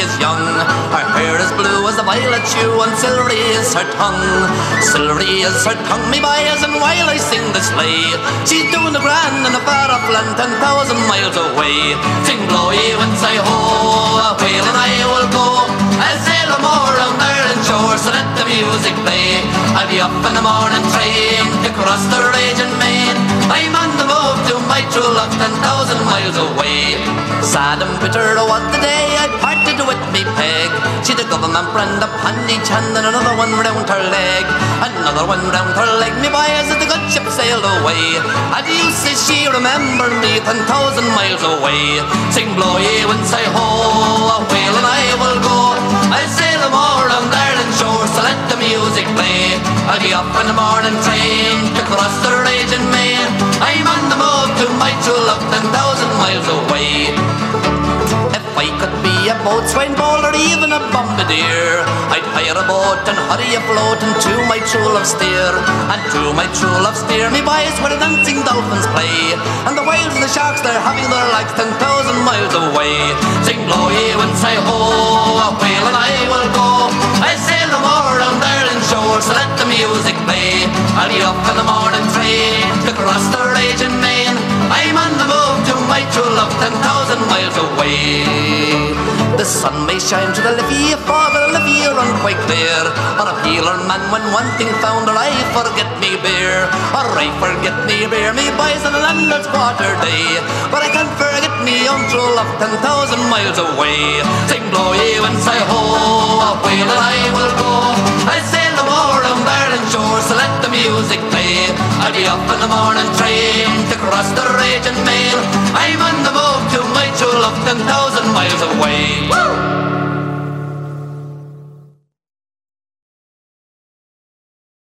is young. Her hair is blue as the violet hue, and silvery is her tongue. Silvery is her tongue, me boys, and while I sing this lay, she's doing the grand in the far off land 10,000 miles away. Sing blow ye when say ho, a whale and I will go. I'll sail a more round Ireland shore, so let the music play. I'll be up in the morning train to cross the raging main. I'm on the move to my true love 10,000 miles away. Sad and bitter was the day I parted with me peg. She'd a government brand upon each hand and another one round her leg. Another one round her leg, me boys, as the good ship sailed away. Adieu, says she, remember me 10,000 miles away. Sing blow ye when say ho, a whale and I will go. I'll sail them all round Ireland shore, so let the music play. I'll be up in the morning train to cross the raging main. I'm on the move to my true love 10,000 miles away. If I could be a boatswain, bowler, even a bombardier, I'd hire a boat and hurry afloat and to my true love steer. And to my true love steer, me boys, where the dancing dolphins play, and the whales and the sharks, they're having their lives 10,000 miles away. Sing blow ye when say ho, a whale and I will go. I sail them all round Ireland shore, so let the music play. I'll be up in the morning train to cross the raging main. I'm on the move to my true love 10,000 miles away. The sun may shine to the levee, for the levee run quite clear. Or a peeler man when one thing found, or I forget me beer. Or I forget me beer, me boys on a landlord's quarter day. But I can't forget me own true love 10,000 miles away. Sing blow ye when say ho, a whale and I will go. I sail the more round Ireland shore, so let the music play. I'll be up in the morning train to cross the raging main. I'm on the move to my true love 10,000 miles away. Woo!